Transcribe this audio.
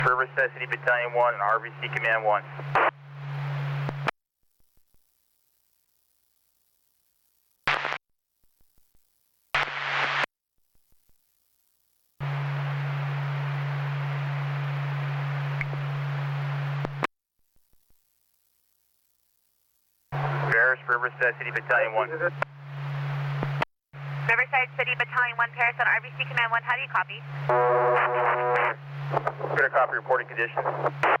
Riverside City Battalion 1 and RVC Command 1. Paris, Riverside City Battalion 1. Riverside City Battalion 1, Paris on RVC Command 1, how do you copy? Better copy reporting conditions.